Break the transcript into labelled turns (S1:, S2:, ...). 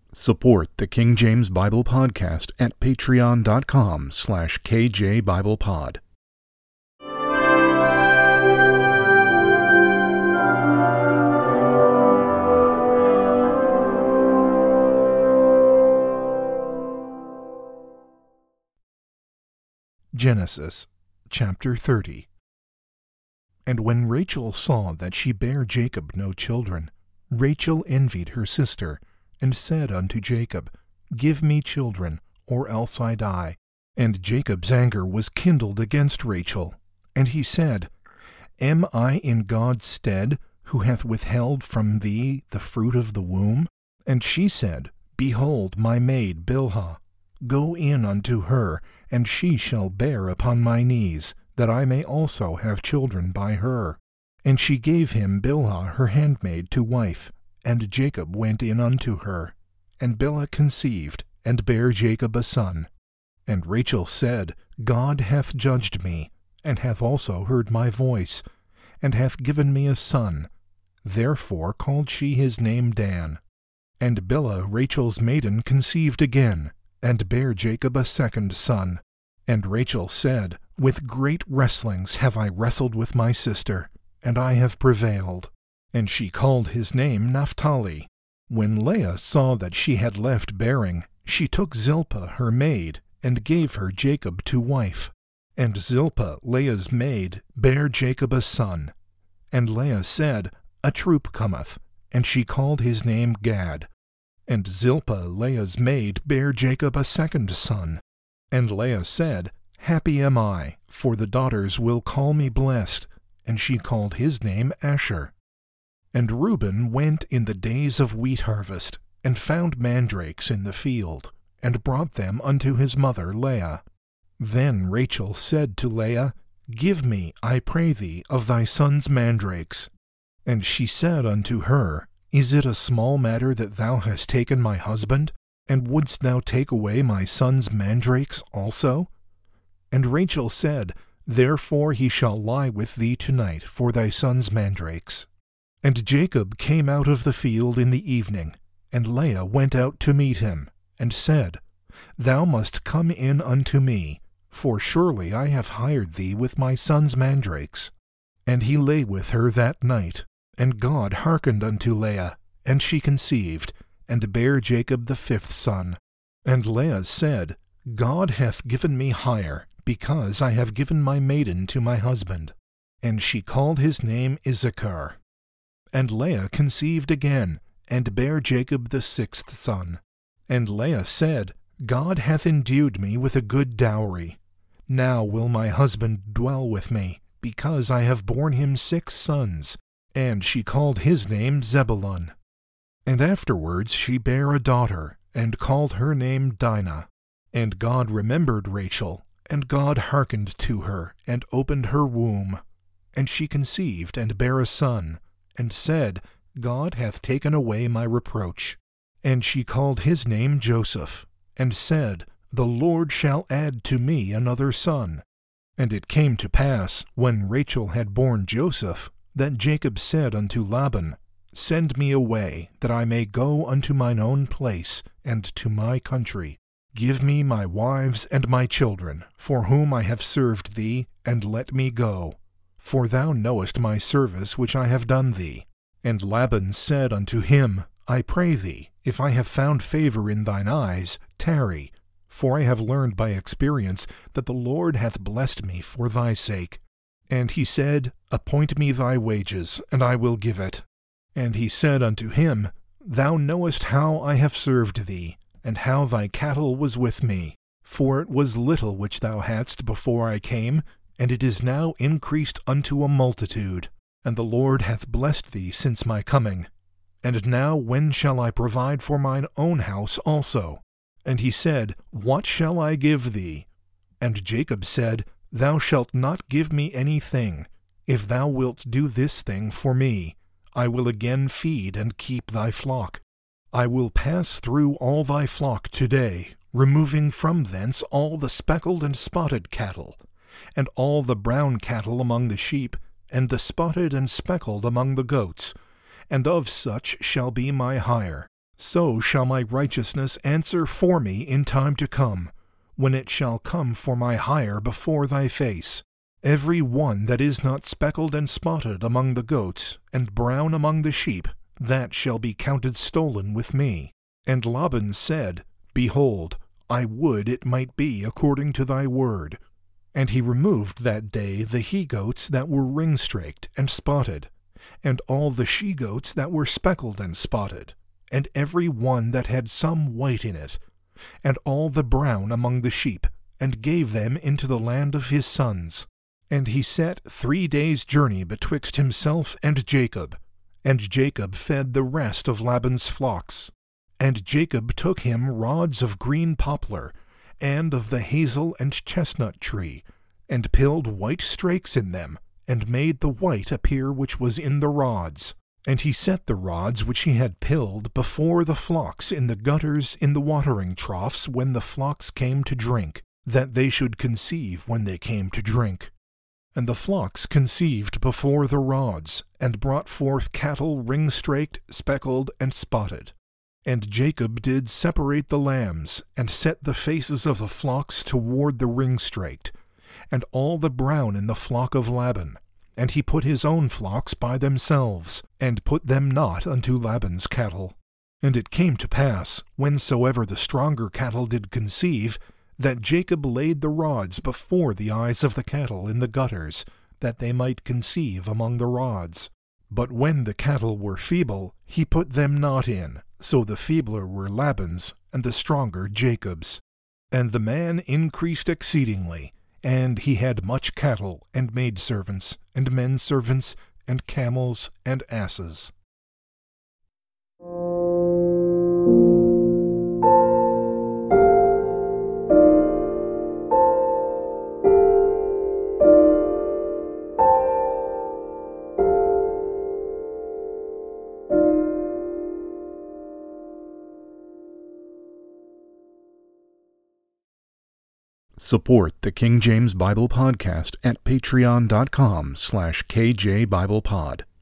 S1: Support the King James Bible Podcast at patreon.com/KJBiblePod.
S2: Genesis chapter 30. And when Rachel saw that she bare Jacob no children, Rachel envied her sister, and said unto Jacob, Give me children, or else I die. And Jacob's anger was kindled against Rachel. And he said, Am I in God's stead, who hath withheld from thee the fruit of the womb? And she said, Behold my maid Bilhah. Go in unto her, and she shall bear upon my knees, that I may also have children by her. And she gave him Bilhah her handmaid to wife. And Jacob went in unto her. And Bilhah conceived, and bare Jacob a son. And Rachel said, God hath judged me, and hath also heard my voice, and hath given me a son. Therefore called she his name Dan. And Bilhah Rachel's maiden conceived again, and bare Jacob a second son. And Rachel said, With great wrestlings have I wrestled with my sister, and I have prevailed. And she called his name Naphtali. When Leah saw that she had left bearing, she took Zilpah her maid, and gave her Jacob to wife. And Zilpah, Leah's maid, bare Jacob a son. And Leah said, A troop cometh, and she called his name Gad. And Zilpah, Leah's maid, bare Jacob a second son. And Leah said, Happy am I, for the daughters will call me blessed. And she called his name Asher. And Reuben went in the days of wheat harvest, and found mandrakes in the field, and brought them unto his mother Leah. Then Rachel said to Leah, Give me, I pray thee, of thy son's mandrakes. And she said unto her, Is it a small matter that thou hast taken my husband? And wouldst thou take away my son's mandrakes also? And Rachel said, Therefore he shall lie with thee tonight for thy son's mandrakes. And Jacob came out of the field in the evening, and Leah went out to meet him, and said, Thou must come in unto me, for surely I have hired thee with my son's mandrakes. And he lay with her that night, and God hearkened unto Leah, and she conceived, and bare Jacob the fifth son. And Leah said, God hath given me hire, because I have given my maiden to my husband. And she called his name Issachar. And Leah conceived again, and bare Jacob the sixth son. And Leah said, God hath endued me with a good dowry. Now will my husband dwell with me, because I have borne him 6 sons. And she called his name Zebulun. And afterwards she bare a daughter, and called her name Dinah. And God remembered Rachel, and God hearkened to her, and opened her womb. And she conceived, and bare a son, and said, God hath taken away my reproach. And she called his name Joseph, and said, The Lord shall add to me another son. And it came to pass, when Rachel had borne Joseph, that Jacob said unto Laban, Send me away, that I may go unto mine own place, and to my country. Give me my wives and my children, for whom I have served thee, and let me go. For thou knowest my service which I have done thee. And Laban said unto him, I pray thee, if I have found favor in thine eyes, tarry. For I have learned by experience that the Lord hath blessed me for thy sake. And he said, Appoint me thy wages, and I will give it. And he said unto him, Thou knowest how I have served thee, and how thy cattle was with me. For it was little which thou hadst before I came, and it is now increased unto a multitude. And the Lord hath blessed thee since my coming. And now when shall I provide for mine own house also? And he said, What shall I give thee? And Jacob said, Thou shalt not give me anything. If thou wilt do this thing for me, I will again feed and keep thy flock. I will pass through all thy flock today, removing from thence all the speckled and spotted cattle, and all the brown cattle among the sheep, and the spotted and speckled among the goats, and of such shall be my hire. so shall my righteousness answer for me in time to come, when it shall come for my hire before thy face. Every one that is not speckled and spotted among the goats, and brown among the sheep, that shall be counted stolen with me. And Laban said, Behold, I would it might be according to thy word. And he removed that day the he-goats that were ring-straked and spotted, and all the she-goats that were speckled and spotted, and every one that had some white in it, and all the brown among the sheep, and gave them into the land of his sons. And he set 3 days' journey betwixt himself and Jacob fed the rest of Laban's flocks. And Jacob took him rods of green poplar, and of the hazel and chestnut tree, and pilled white strakes in them, and made the white appear which was in the rods. And he set the rods which he had pilled before the flocks in the gutters in the watering troughs when the flocks came to drink, that they should conceive when they came to drink. And the flocks conceived before the rods, and brought forth cattle ring-straked, speckled, and spotted. And Jacob did separate the lambs, and set the faces of the flocks toward the ring-straked, and all the brown in the flock of Laban. And he put his own flocks by themselves, and put them not unto Laban's cattle. And it came to pass, whensoever the stronger cattle did conceive, that Jacob laid the rods before the eyes of the cattle in the gutters, that they might conceive among the rods. But when the cattle were feeble, he put them not in, so the feebler were Laban's, and the stronger Jacob's. And the man increased exceedingly, and he had much cattle, and maidservants, and menservants, and camels, and asses.
S1: Support the King James Bible Podcast at patreon.com/KJBiblePod.